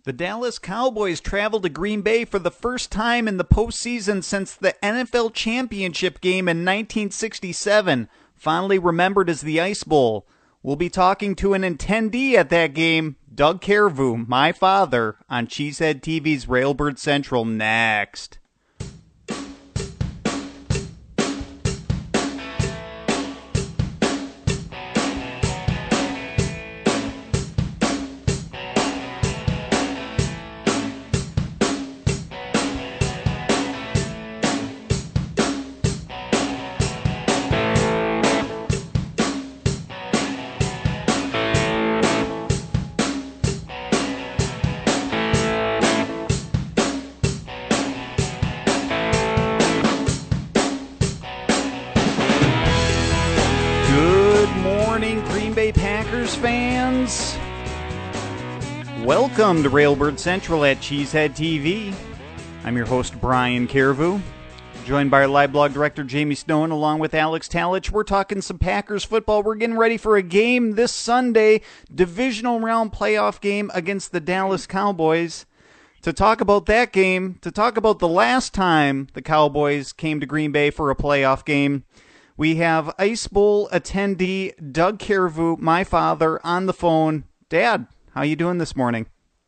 The Dallas Cowboys travel to Green Bay for the first time in the postseason since the NFL championship game in 1967, fondly remembered as the Ice Bowl. We'll be talking to an attendee at that game, Doug Carvu, my father, on Cheesehead TV's Railbird Central next. Fans, welcome to Railbird Central at Cheesehead TV. I'm your host, Brian Carvu, joined by our live blog director, Jamie Stone, along with Alex Talich. We're talking some Packers football. We're getting ready for a game this Sunday, divisional round playoff game against the Dallas Cowboys. To talk about that game, to talk about the last time the Cowboys came to Green Bay for a playoff game, we have Ice Bowl attendee Doug Carvu, my father, on the phone. Dad, how you doing this morning?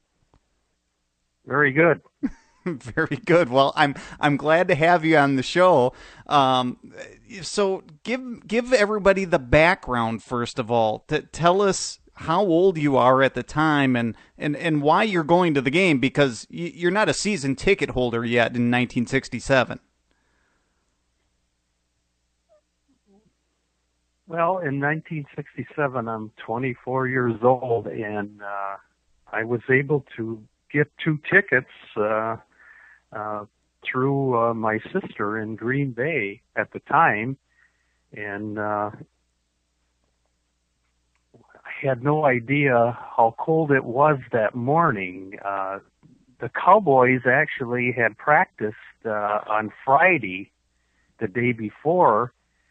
Very good. Very good. Well, I'm glad to have you on the show. So give everybody the background first of all. Tell us how old you are at the time and why you're going to the game, because you're not a season ticket holder yet in 1967. Well, in 1967, I'm 24 years old, and I was able to get 2 tickets through my sister in Green Bay at the time, and I had no idea how cold it was that morning. The Cowboys actually had practiced on Friday, the day before,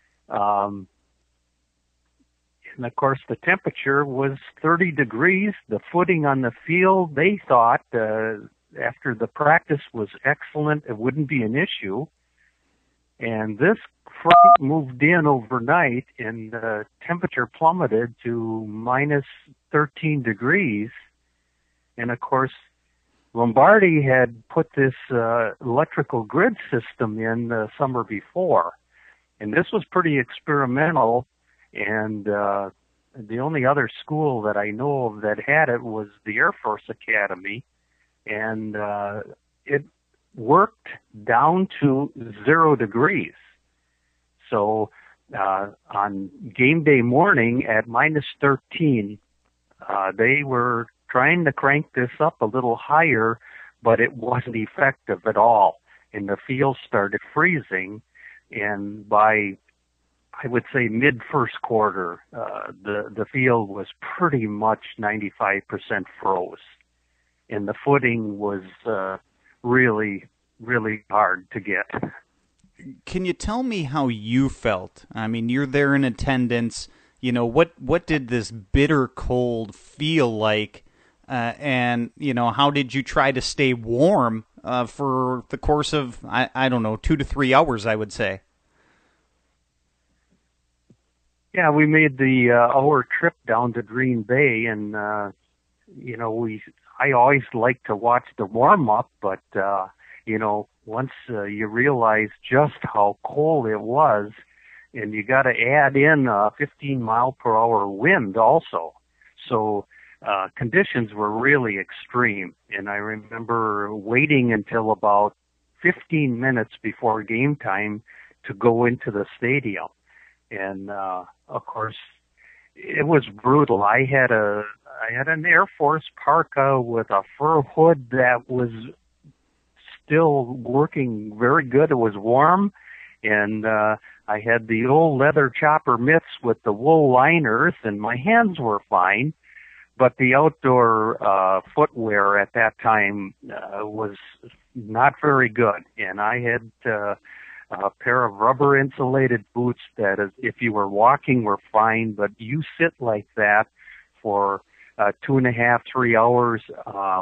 and of course, the temperature was 30 degrees. The footing on the field, they thought, after the practice was excellent, it wouldn't be an issue. And this front moved in overnight, and the temperature plummeted to minus 13 degrees. And of course, Lombardi had put this electrical grid system in the summer before. And this was pretty experimental. And the only other school that I know of that had it was the Air Force Academy, and it worked down to 0 degrees. So on game day morning at minus 13, they were trying to crank this up a little higher, but it wasn't effective at all. And the field started freezing, and by I would say mid-first quarter, the field was pretty much 95% froze, and the footing was really, really hard to get. Can you tell me how you felt? I mean, you're there in attendance. You know, what did this bitter cold feel like? And, you know, how did you try to stay warm for the course of, I don't know, 2 to 3 hours, I would say? Yeah, we made the hour trip down to Green Bay, and you know, I always like to watch the warm up, but you know, once you realize just how cold it was, and you got to add in 15 mile per hour wind also, so conditions were really extreme. And I remember waiting until about 15 minutes before game time to go into the stadium. And of course, it was brutal. I had an Air Force parka with a fur hood that was still working very good. It was warm, and I had the old leather chopper mitts with the wool liners, and my hands were fine. But the outdoor footwear at that time was not very good, and I had a pair of rubber insulated boots that if you were walking were fine, but you sit like that for 2.5, 3 hours,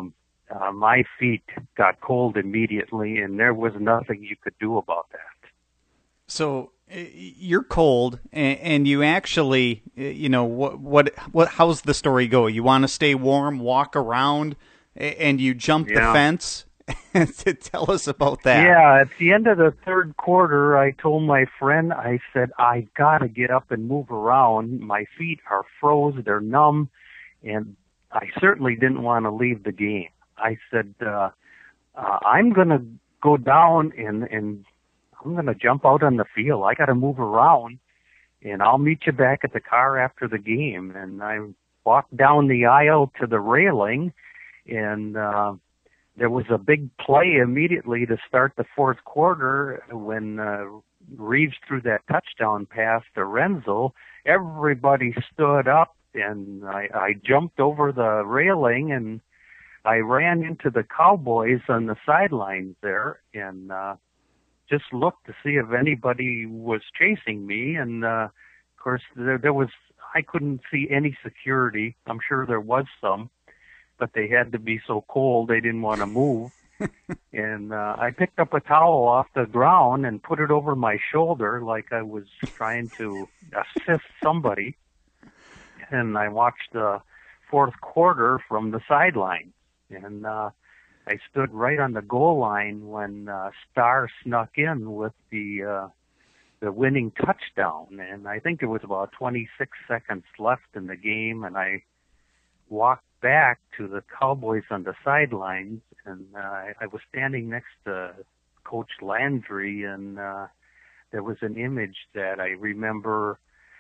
my feet got cold immediately, and there was nothing you could do about that. So you're cold, and you actually, how's the story go? You want to stay warm, walk around, and you jump the fence? Tell us about that. Yeah, at the end of the third quarter, I told my friend, I said, I got to get up and move around. My feet are froze, they're numb, and I certainly didn't want to leave the game. I said, I'm going to go down and I'm going to jump out on the field. I got to move around, and I'll meet you back at the car after the game. And I walked down the aisle to the railing, and there was a big play immediately to start the fourth quarter when Reeves threw that touchdown pass to Renzo. Everybody stood up, and I jumped over the railing, and I ran into the Cowboys on the sidelines there, and just looked to see if anybody was chasing me. And of course, there was, I couldn't see any security. I'm sure there was some, but they had to be so cold they didn't want to move. And I picked up a towel off the ground and put it over my shoulder like I was trying to assist somebody. And I watched the fourth quarter from the sidelines. And I stood right on the goal line when Starr snuck in with the winning touchdown. And I think it was about 26 seconds left in the game, and I walked back to the Cowboys on the sidelines, and I was standing next to Coach Landry, and there was an image that I remember.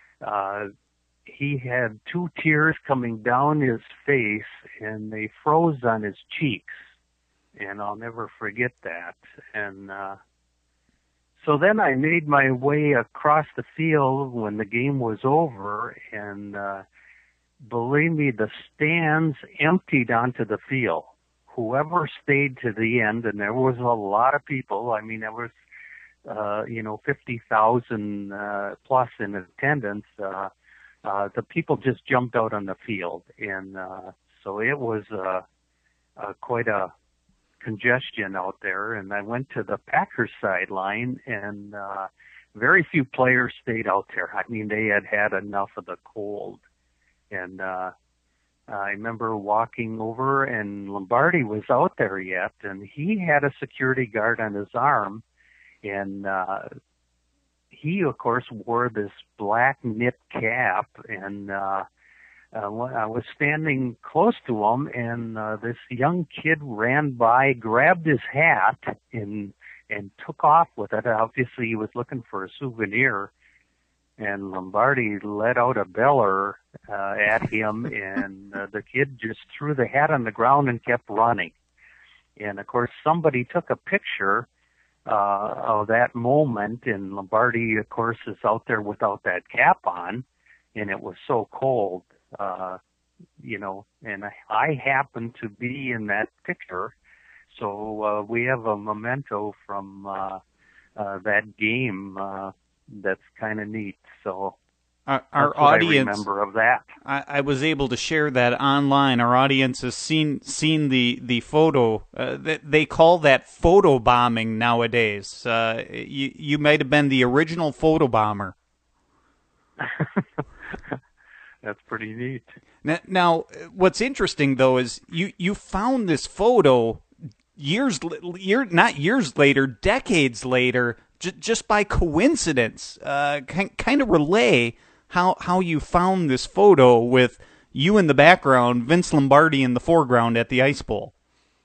He had two tears coming down his face, and they froze on his cheeks, and I'll never forget that. And so then I made my way across the field when the game was over, and believe me, the stands emptied onto the field. Whoever stayed to the end, and there was a lot of people. I mean, there was 50,000 plus in attendance. The people just jumped out on the field, and so it was quite a congestion out there. And I went to the Packers sideline, and very few players stayed out there. I mean, they had had enough of the cold. And I remember walking over, and Lombardi was out there yet, and he had a security guard on his arm, and he, of course, wore this black knit cap, and I was standing close to him, and this young kid ran by, grabbed his hat, and took off with it. Obviously, he was looking for a souvenir, and Lombardi let out a beller at him, and the kid just threw the hat on the ground and kept running. And, of course, somebody took a picture of that moment, and Lombardi, of course, is out there without that cap on, and it was so cold, and I happened to be in that picture, so we have a memento from that game that's kind of neat. So our audience, I remember of that. I was able to share that online. Our audience has seen the photo. They call that photo bombing nowadays. You might have been the original photo bomber. That's pretty neat. Now, what's interesting though is you found this photo not years later, decades later, just by coincidence. Kind of relay how you found this photo with you in the background, Vince Lombardi in the foreground at the Ice Bowl.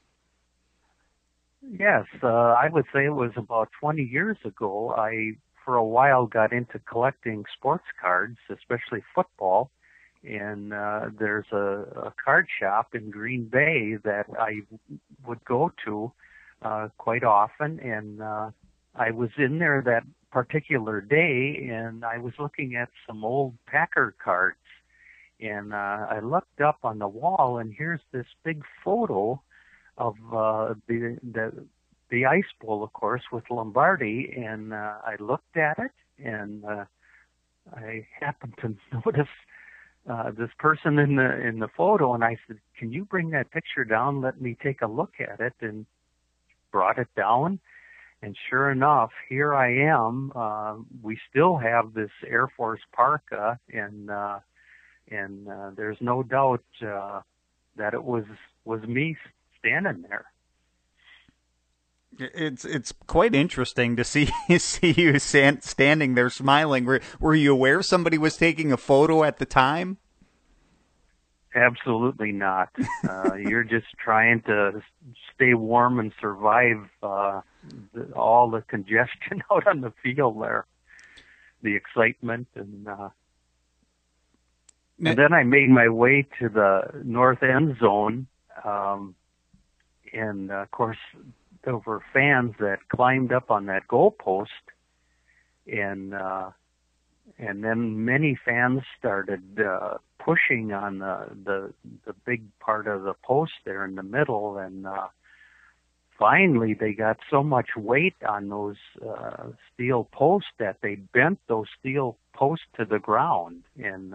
Yes, I would say it was about 20 years ago. I, for a while, got into collecting sports cards, especially football, and there's a card shop in Green Bay that I would go to quite often, and I was in there that particular day, and I was looking at some old Packer cards, and I looked up on the wall, and here's this big photo of the Ice Bowl, of course, with Lombardi, and I looked at it, and I happened to notice this person in the photo, and I said, "Can you bring that picture down? Let me take a look at it." And brought it down, and sure enough, here I am. We still have this Air Force parka, and there's no doubt that it was me standing there. It's quite interesting to see you standing there smiling. Were you aware somebody was taking a photo at the time? Absolutely not. You're just trying to stay warm and survive all the congestion out on the field there, the excitement, and then I made my way to the north end zone, and of course there were fans that climbed up on that goalpost, and then many fans started pushing on the big part of the post there in the middle, and finally they got so much weight on those steel posts that they bent those steel posts to the ground, and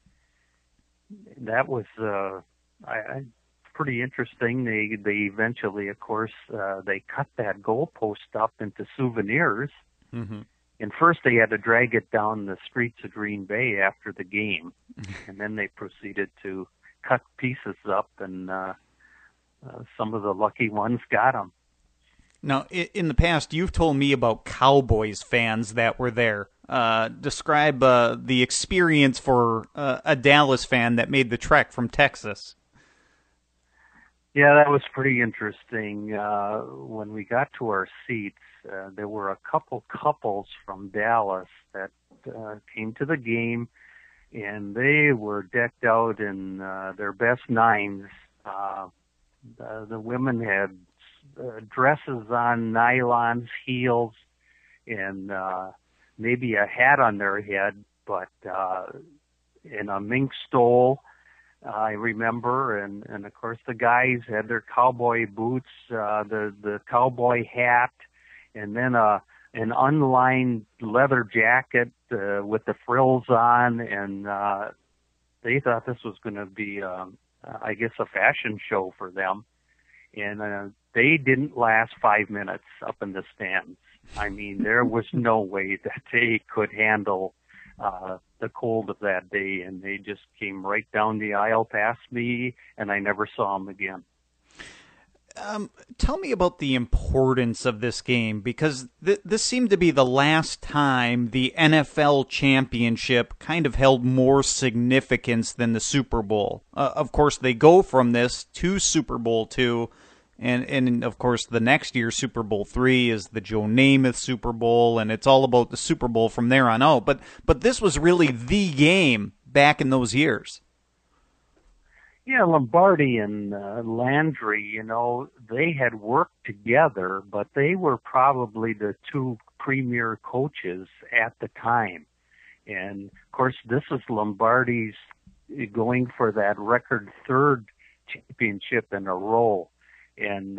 that was pretty interesting. They eventually, of course, they cut that goalpost up into souvenirs. Mm-hmm. And first they had to drag it down the streets of Green Bay after the game, and then they proceeded to cut pieces up, and some of the lucky ones got them. Now, in the past, you've told me about Cowboys fans that were there. Describe the experience for a Dallas fan that made the trek from Texas. Yeah, that was pretty interesting. When we got to our seats, there were a couple couples from Dallas that came to the game, and they were decked out in their best nines. The women had dresses on, nylons, heels, and maybe a hat on their head, but in a mink stole, I remember, and of course the guys had their cowboy boots, the cowboy hat, and then an unlined leather jacket with the frills on, and they thought this was going to be, I guess, a fashion show for them. And they didn't last 5 minutes up in the stands. I mean, there was no way that they could handle the cold of that day, and they just came right down the aisle past me, and I never saw them again. Tell me about the importance of this game, because this seemed to be the last time the NFL championship kind of held more significance than the Super Bowl. Of course, they go from this to Super Bowl II, and of course the next year, Super Bowl III, is the Joe Namath Super Bowl, and it's all about the Super Bowl from there on out. But this was really the game back in those years. Yeah, Lombardi and Landry, they had worked together, but they were probably the two premier coaches at the time. And, of course, this is Lombardi's going for that record third championship in a row. And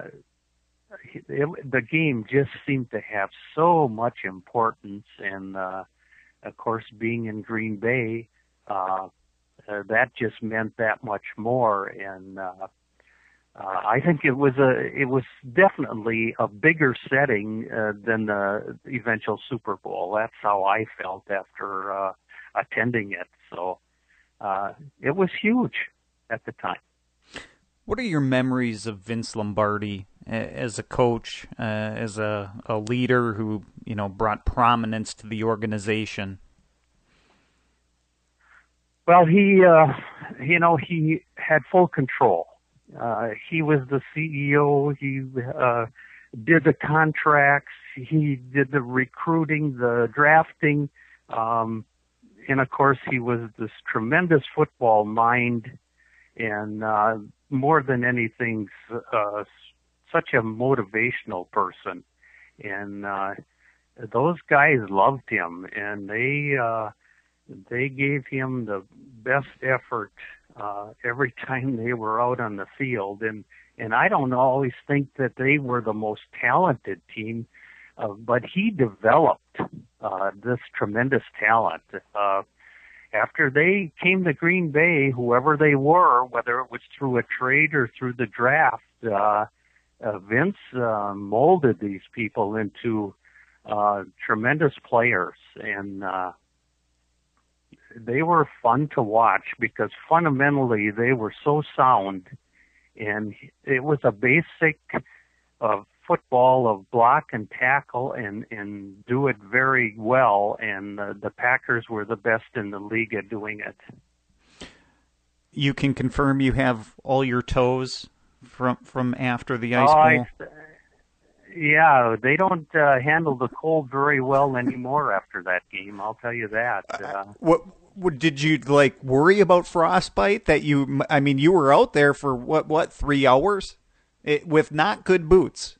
the game just seemed to have so much importance. And, of course, being in Green Bay, that just meant that much more, and I think it was definitely a bigger setting than the eventual Super Bowl. That's how I felt after attending it. So it was huge at the time. What are your memories of Vince Lombardi as a coach, as a leader who brought prominence to the organization? Well, he had full control. He was the CEO. He did the contracts. He did the recruiting, the drafting. And of course, he was this tremendous football mind, and more than anything, such a motivational person. And those guys loved him, and they gave him the best effort every time they were out on the field. And I don't always think that they were the most talented team, but he developed this tremendous talent. after they came to Green Bay, whoever they were, whether it was through a trade or through the draft, Vince molded these people into tremendous players, and they were fun to watch because fundamentally they were so sound, and it was a basic of football of block and tackle and do it very well, and the Packers were the best in the league at doing it. You can confirm you have all your toes from after the Ice Bowl? Yeah, they don't handle the cold very well anymore after that game, I'll tell you that. What did you worry about frostbite? You were out there for what 3 hours with not good boots.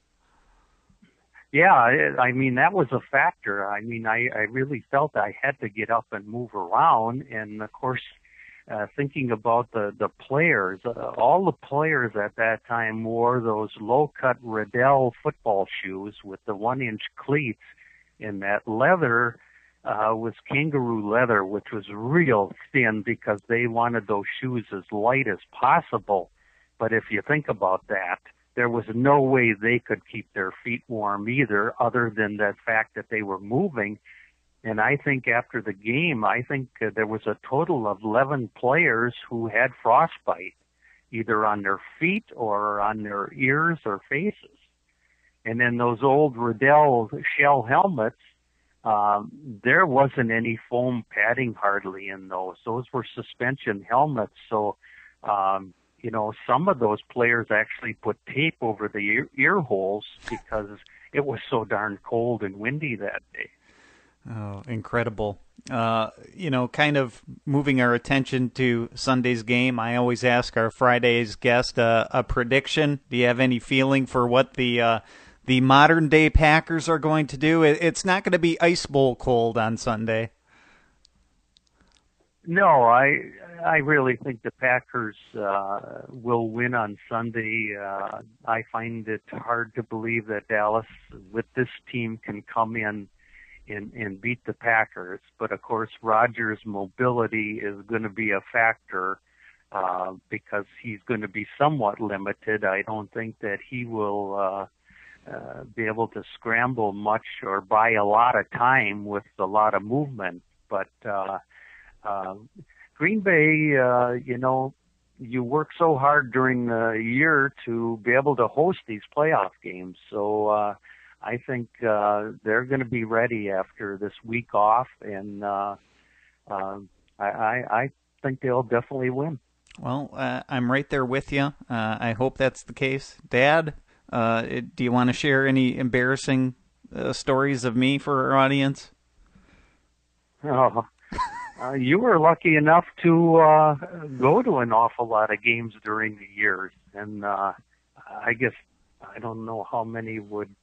Yeah, that was a factor. I really felt I had to get up and move around, and of course, thinking about the players, all the players at that time wore those low-cut Riddell football shoes with the 1-inch cleats, and that leather was kangaroo leather, which was real thin because they wanted those shoes as light as possible. But if you think about that, there was no way they could keep their feet warm either, other than the fact that they were moving. And I think after the game, there was a total of 11 players who had frostbite, either on their feet or on their ears or faces. And then those old Riddell shell helmets, there wasn't any foam padding hardly in those. Those were suspension helmets. So, some of those players actually put tape over the ear holes because it was so darn cold and windy that day. Oh, incredible. Kind of moving our attention to Sunday's game, I always ask our Friday's guest a prediction. Do you have any feeling for what the modern-day Packers are going to do? It's not going to be Ice Bowl cold on Sunday. No, I really think the Packers will win on Sunday. I find it hard to believe that Dallas, with this team, can come in and beat the Packers. But, of course, Rodgers' mobility is going to be a factor because he's going to be somewhat limited. I don't think that he will be able to scramble much or buy a lot of time with a lot of movement. But Green Bay, you work so hard during the year to be able to host these playoff games. So I think they're going to be ready after this week off, and I think they'll definitely win. Well, I'm right there with you. I hope that's the case. Dad, do you want to share any embarrassing stories of me for our audience? Oh, you were lucky enough to go to an awful lot of games during the years, and I guess I don't know how many would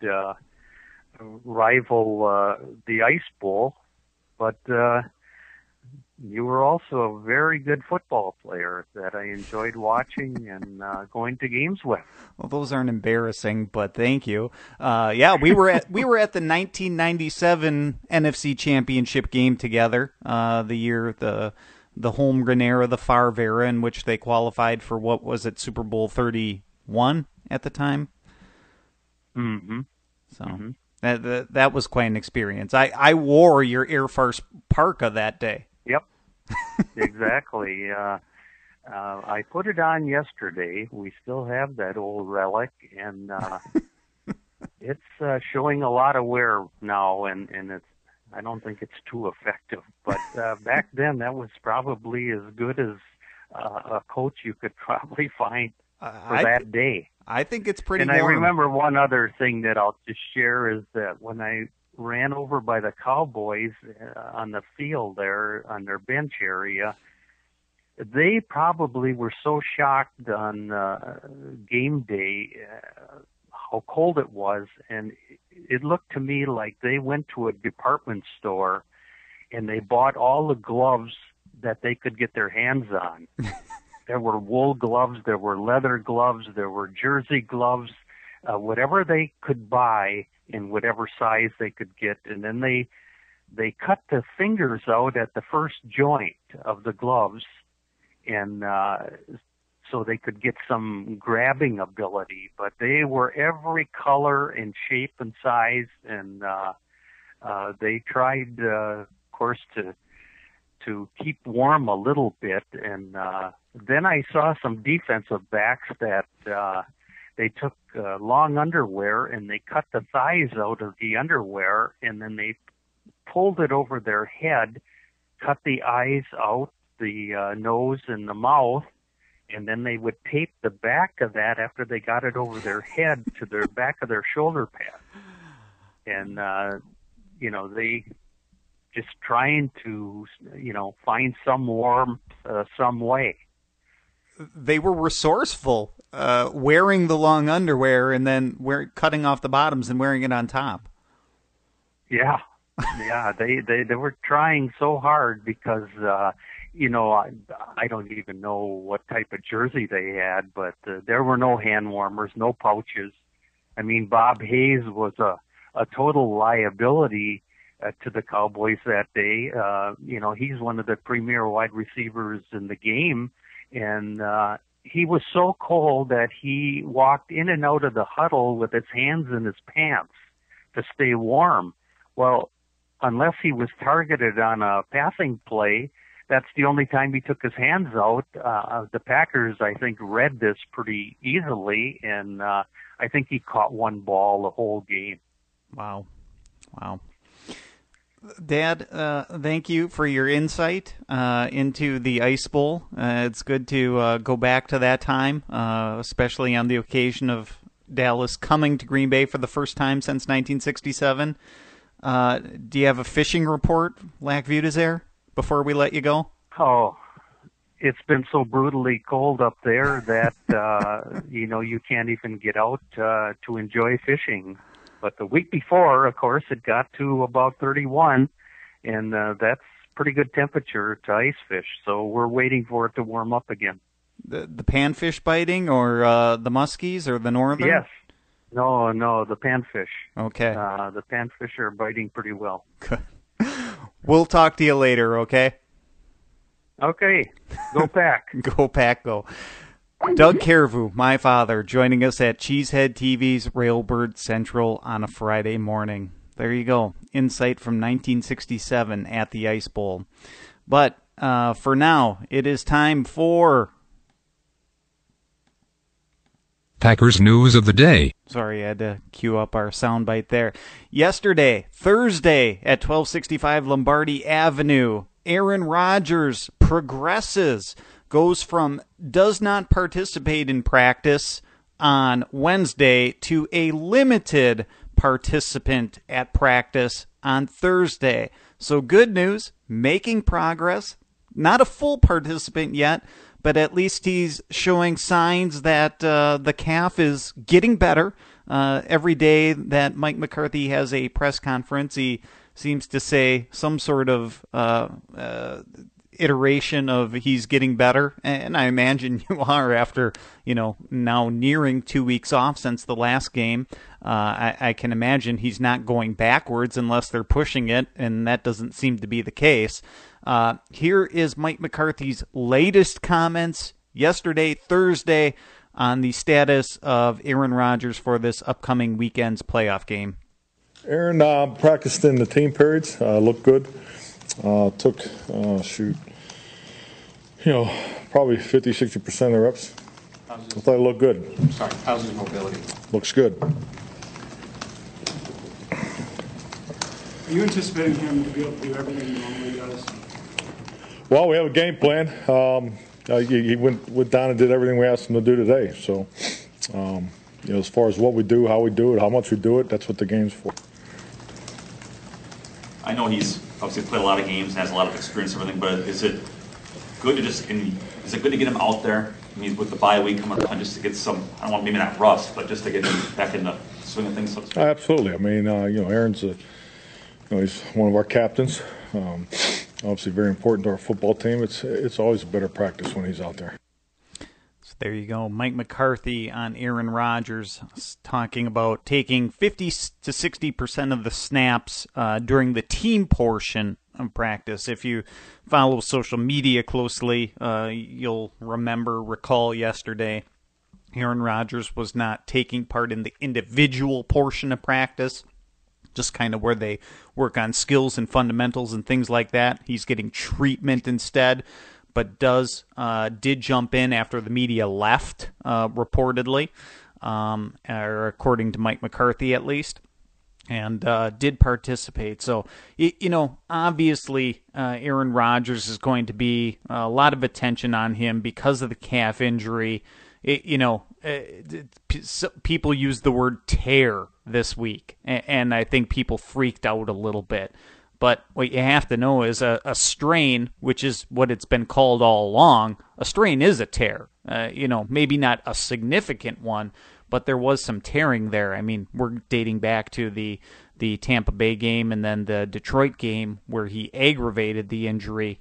rival the Ice Bowl, but you were also a very good football player that I enjoyed watching and going to games with. Well, those aren't embarrassing, but thank you. Yeah, we were at the 1997 NFC Championship game together. The year the Holmgren era, the Favre era, in which they qualified for what was it, Super Bowl 31 at the time. Mm-hmm. So. Mm-hmm. That was quite an experience. I wore your Air Force parka that day. Yep, exactly. I put it on yesterday. We still have that old relic, and it's showing a lot of wear now, and I don't think it's too effective. But back then, that was probably as good as a coat you could probably find for that day. I think it's pretty warm. And I remember one other thing that I'll just share is that when I ran over by the Cowboys on the field there, on their bench area, they probably were so shocked on game day how cold it was, and it looked to me like they went to a department store and they bought all the gloves that they could get their hands on. There were wool gloves, there were leather gloves, there were jersey gloves, whatever they could buy in whatever size they could get. And then they they cut the fingers out at the first joint of the gloves, and so they could get some grabbing ability. But they were every color and shape and size, and they tried, of course, to keep warm a little bit. And then I saw some defensive backs that they took long underwear and they cut the thighs out of the underwear, and then they pulled it over their head, cut the eyes out, the nose and the mouth, and then they would tape the back of that after they got it over their head to the back of their shoulder pad. And, they just trying to, find some warmth some way. They were resourceful, wearing the long underwear and then cutting off the bottoms and wearing it on top. Yeah. Yeah, they were trying so hard because, I don't even know what type of jersey they had, but there were no hand warmers, no pouches. I mean, Bob Hayes was a total liability to the Cowboys that day. He's one of the premier wide receivers in the game, and he was so cold that he walked in and out of the huddle with his hands in his pants to stay warm. Well, unless he was targeted on a passing play, that's the only time he took his hands out. The Packers, I think, read this pretty easily, and I think he caught one ball the whole game. Wow. Dad, thank you for your insight into the Ice Bowl. It's good to go back to that time, especially on the occasion of Dallas coming to Green Bay for the first time since 1967. Do you have a fishing report, Lac Vieux Desert, before we let you go? Oh, it's been so brutally cold up there that, you can't even get out to enjoy fishing. But the week before, of course, it got to about 31, and that's pretty good temperature to ice fish. So we're waiting for it to warm up again. The panfish biting, or the muskies, or the northern? Yes. No, the panfish. Okay. The panfish are biting pretty well. Good. We'll talk to you later, okay? Okay. Go Pack. Go Pack, go. Doug Carrevoux, my father, joining us at Cheesehead TV's Railbird Central on a Friday morning. There you go. Insight from 1967 at the Ice Bowl. But for now, it is time for Packers News of the Day. Sorry, I had to cue up our soundbite there. Yesterday, Thursday, at 1265 Lombardi Avenue, Aaron Rodgers progresses, goes from does not participate in practice on Wednesday to a limited participant at practice on Thursday. So good news, making progress. Not a full participant yet, but at least he's showing signs that the calf is getting better. Every day that Mike McCarthy has a press conference, he seems to say some sort of iteration of he's getting better, and I imagine you are after, now nearing 2 weeks off since the last game. I can imagine he's not going backwards unless they're pushing it, and that doesn't seem to be the case. Here is Mike McCarthy's latest comments yesterday, Thursday, on the status of Aaron Rodgers for this upcoming weekend's playoff game. Aaron practiced in the team periods, looked good. Took, probably 50, 60% of the reps. I thought it looked good. Sorry, how's his mobility? Looks good. Are you anticipating him to be able to do everything he normally does? Well, we have a game plan. He went down and did everything we asked him to do today. So, as far as what we do, how we do it, how much we do it, that's what the game's for. I know he's obviously played a lot of games and has a lot of experience and everything, but is it good to get him out there? I mean, with the bye week coming up, just to get some, I don't want maybe not rust, but just to get him back in the swing of things. Absolutely. I mean, Aaron's he's one of our captains. Obviously very important to our football team. It's always a better practice when he's out there. So There you go. Mike McCarthy on Aaron Rodgers talking about taking 50 to 60% of the snaps during the team portion of practice. If you follow social media closely, you'll recall yesterday, Aaron Rodgers was not taking part in the individual portion of practice, just kind of where they work on skills and fundamentals and things like that. He's getting treatment instead, but did jump in after the media left, reportedly, or according to Mike McCarthy at least, and did participate. So, obviously Aaron Rodgers is going to be a lot of attention on him because of the calf injury. People use the word tear this week, and I think people freaked out a little bit. But what you have to know is a strain, which is what it's been called all along, a strain is a tear. Maybe not a significant one, but there was some tearing there. I mean, we're dating back to the Tampa Bay game and then the Detroit game where he aggravated the injury.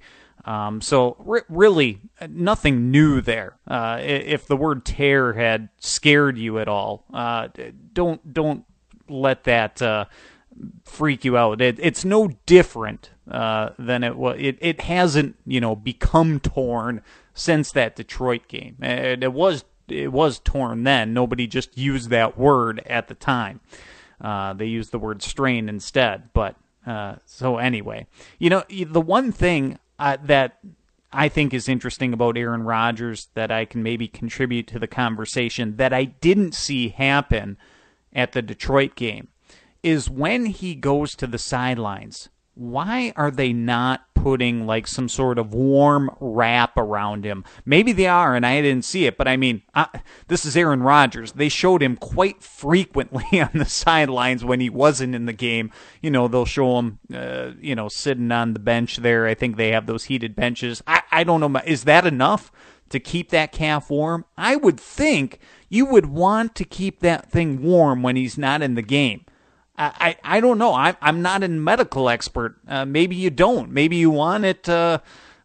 Really, nothing new there. If the word tear had scared you at all, don't let that freak you out. It's no different than it was. It hasn't become torn since that Detroit game. It was torn then. Nobody just used that word at the time. They used the word strain instead. But so anyway, the one thing that I think is interesting about Aaron Rodgers that I can maybe contribute to the conversation that I didn't see happen at the Detroit game is when he goes to the sidelines, why are they not putting like some sort of warm wrap around him? Maybe they are, and I didn't see it, but I mean, this is Aaron Rodgers. They showed him quite frequently on the sidelines when he wasn't in the game. They'll show him, sitting on the bench there. I think they have those heated benches. I don't know. Is that enough to keep that calf warm? I would think you would want to keep that thing warm when he's not in the game. I don't know. I'm not a medical expert. Maybe you don't. Maybe you want it at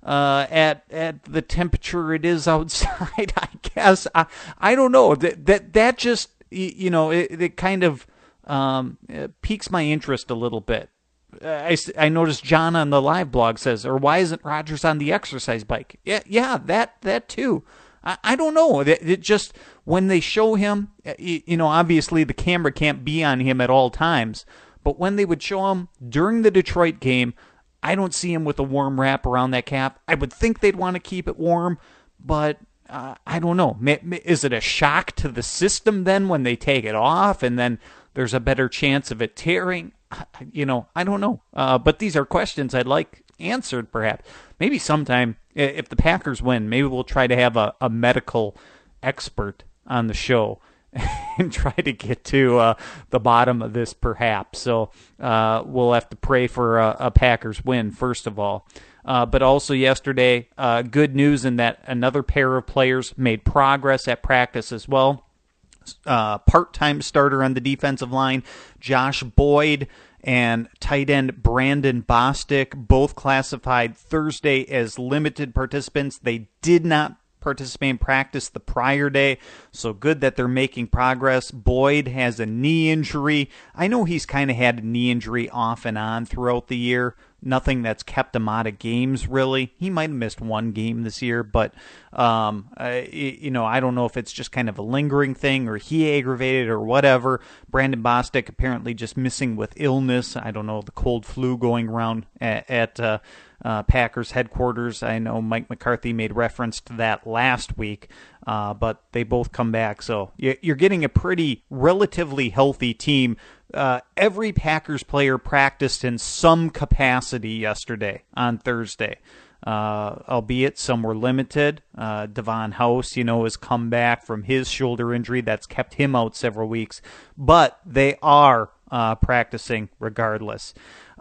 the temperature it is outside. I guess I don't know. That just it kind of piques my interest a little bit. I noticed John on the live blog says, or why isn't Rodgers on the exercise bike? Yeah, that too. I don't know. It just, when they show him, obviously the camera can't be on him at all times, but when they would show him during the Detroit game, I don't see him with a warm wrap around that calf. I would think they'd want to keep it warm, but I don't know. Is it a shock to the system then when they take it off and then there's a better chance of it tearing? I don't know. But these are questions I'd like answered, perhaps. Maybe sometime, if the Packers win, maybe we'll try to have a medical expert on the show and try to get to the bottom of this, perhaps. So we'll have to pray for a Packers win, first of all. But also yesterday, good news in that another pair of players made progress at practice as well. Part-time starter on the defensive line, Josh Boyd, and tight end Brandon Bostic, both classified Thursday as limited participants. They did not participate in practice the prior day, so good that they're making progress. Boyd has a knee injury. I know he's kind of had a knee injury off and on throughout the year. Nothing that's kept him out of games, really. He might have missed one game this year, but I don't know if it's just kind of a lingering thing or he aggravated or whatever. Brandon Bostic apparently just missing with illness. I don't know, the cold flu going around at Packers headquarters. I know Mike McCarthy made reference to that last week, but they both come back. So you're getting a pretty relatively healthy team. Every Packers player practiced in some capacity yesterday on Thursday, albeit some were limited. Devon House, has come back from his shoulder injury. That's kept him out several weeks, but they are practicing regardless.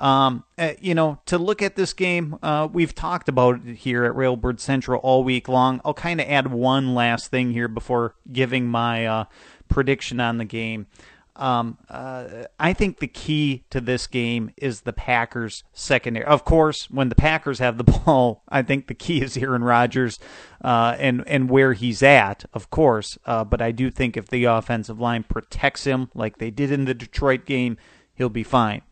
To look at this game, we've talked about it here at Railbird Central all week long. I'll kind of add one last thing here before giving my prediction on the game. I think the key to this game is the Packers secondary. Of course, when the Packers have the ball, I think the key is Aaron Rodgers and where he's at, of course. But I do think if the offensive line protects him like they did in the Detroit game, he'll be fine.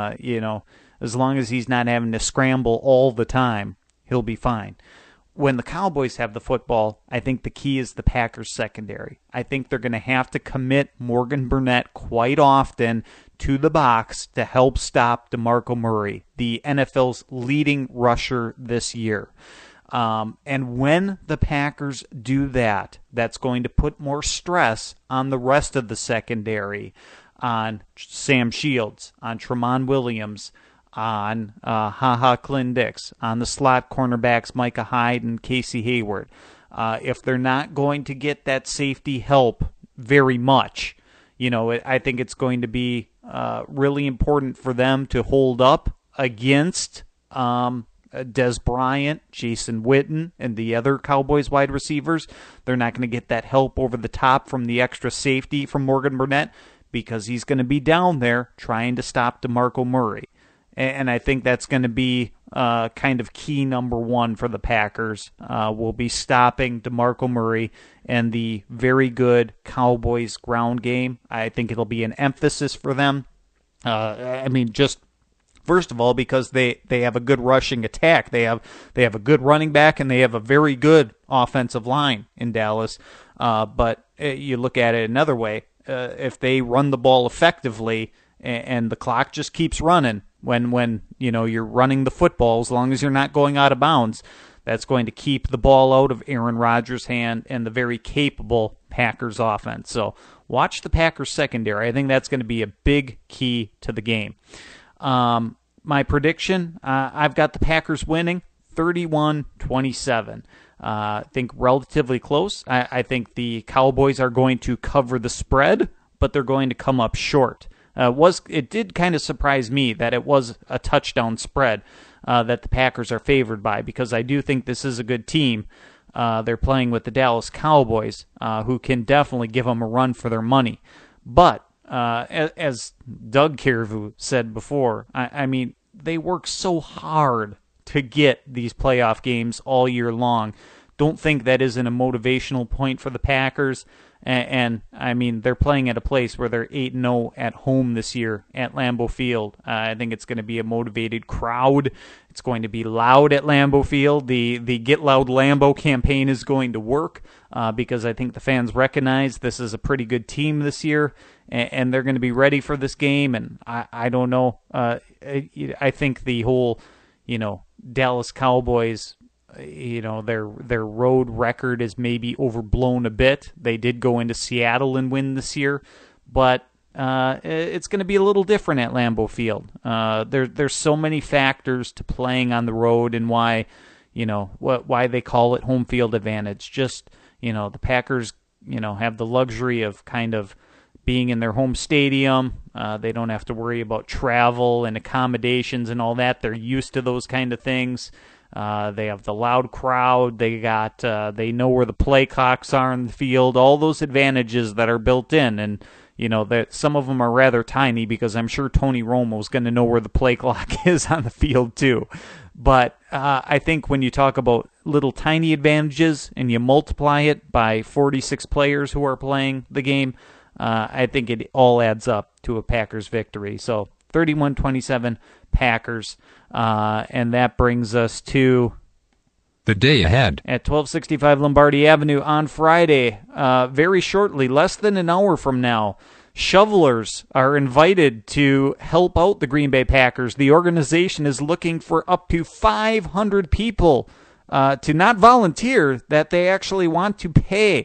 As long as he's not having to scramble all the time, he'll be fine. When the Cowboys have the football, I think the key is the Packers secondary. I think they're going to have to commit Morgan Burnett quite often to the box to help stop DeMarco Murray, the NFL's leading rusher this year. And when the Packers do that, that's going to put more stress on the rest of the secondary, on Sam Shields, on Tramon Williams, on Ha-Ha Clinton-Dix, on the slot cornerbacks Micah Hyde and Casey Hayward. If they're not going to get that safety help very much, I think it's going to be really important for them to hold up against Des Bryant, Jason Witten, and the other Cowboys wide receivers. They're not going to get that help over the top from the extra safety from Morgan Burnett because he's going to be down there trying to stop DeMarco Murray. And I think that's going to be kind of key number one for the Packers. Will be stopping DeMarco Murray and the very good Cowboys ground game. I think it'll be an emphasis for them. Just first of all, because they have a good rushing attack. They have a good running back, and they have a very good offensive line in Dallas. But you look at it another way. If they run the ball effectively and the clock just keeps running, when you're running the football, as long as you're not going out of bounds, that's going to keep the ball out of Aaron Rodgers' hand and the very capable Packers offense. So watch the Packers secondary. I think that's going to be a big key to the game. My prediction, I've got the Packers winning 31-27. I think relatively close. I think the Cowboys are going to cover the spread, but they're going to come up short. It did kind of surprise me that it was a touchdown spread that the Packers are favored by, because I do think this is a good team. They're playing with the Dallas Cowboys, who can definitely give them a run for their money. But as Doug Carvu said before, they work so hard to get these playoff games all year long. Don't think that isn't a motivational point for the Packers. And they're playing at a place where they're 8-0 at home this year at Lambeau Field. I think it's going to be a motivated crowd. It's going to be loud at Lambeau Field. The Get Loud Lambeau campaign is going to work because I think the fans recognize this is a pretty good team this year, and they're going to be ready for this game. And I don't know. I think the whole, Dallas Cowboys, their road record is maybe overblown a bit. They did go into Seattle and win this year, but it's going to be a little different at Lambeau Field. There's so many factors to playing on the road, and why they call it home field advantage. Just the Packers have the luxury of kind of being in their home stadium. They don't have to worry about travel and accommodations and all that. They're used to those kind of things. They have the loud crowd. They know where the play clocks are in the field. All those advantages that are built in, and that some of them are rather tiny, because I'm sure Tony Romo's going to know where the play clock is on the field too. But I think when you talk about little tiny advantages and you multiply it by 46 players who are playing the game, I think it all adds up to a Packers victory. So 31-27 Packers. And that brings us to the day ahead at 1265 Lombardi Avenue on Friday. Very shortly, less than an hour from now, shovelers are invited to help out the Green Bay Packers. The organization is looking for up to 500 people to not volunteer, that they actually want to pay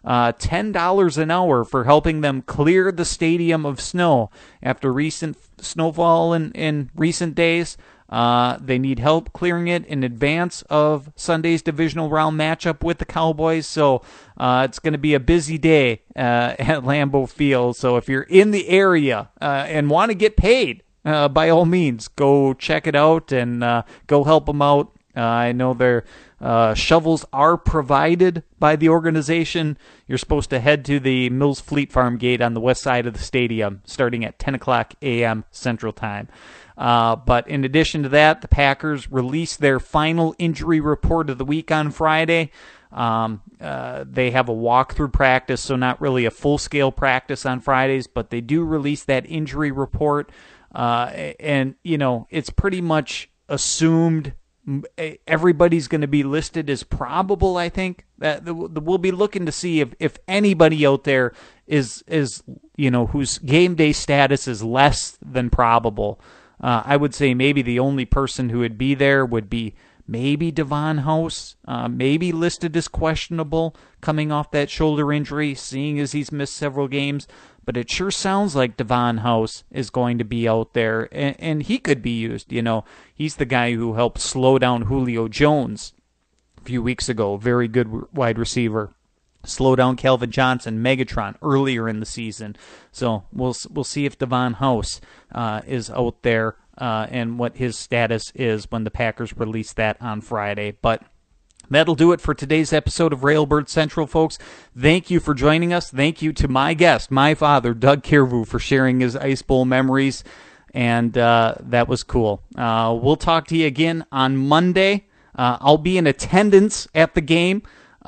$10 an hour for helping them clear the stadium of snow after recent snowfall in recent days. They need help clearing it in advance of Sunday's divisional round matchup with the Cowboys. So it's going to be a busy day at Lambeau Field. So if you're in the area and want to get paid, by all means, go check it out and go help them out. I know they're Shovels are provided by the organization. You're supposed to head to the Mills Fleet Farm gate on the west side of the stadium starting at 10 o'clock a.m. Central Time. But in addition to that, the Packers released their final injury report of the week on Friday. They have a walkthrough practice, so not really a full-scale practice on Fridays, but they do release that injury report. And, it's pretty much assumed everybody's going to be listed as probable, I think. That we'll be looking to see if anybody out there is whose game day status is less than probable. I would say maybe the only person who would be there would be maybe Devon House, maybe listed as questionable coming off that shoulder injury, seeing as he's missed several games. But it sure sounds like Devon House is going to be out there, and he could be used. He's the guy who helped slow down Julio Jones a few weeks ago. Very good wide receiver. Slow down Calvin Johnson, Megatron, earlier in the season. So we'll see if Devon House is out there and what his status is when the Packers release that on Friday. But that'll do it for today's episode of Railbird Central, folks. Thank you for joining us. Thank you to my guest, my father, Doug Carvu, for sharing his Ice Bowl memories, and that was cool. We'll talk to you again on Monday. I'll be in attendance at the game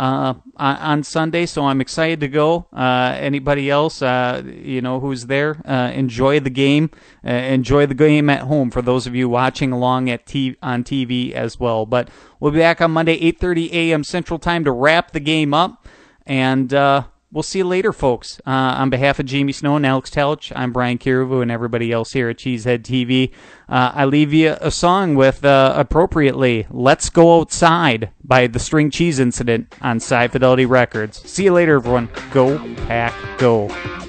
on Sunday, so I'm excited to go. Anybody else, who's there, enjoy the game. Enjoy the game at home for those of you watching along on TV as well. But we'll be back on Monday, 8:30 a.m. Central Time to wrap the game up, and we'll see you later, folks. On behalf of Jamie Snow and Alex Talich, I'm Brian Kirivu and everybody else here at Cheesehead TV. I leave you a song with, appropriately, Let's Go Outside by the String Cheese Incident on Sci Fidelity Records. See you later, everyone. Go Pack Go.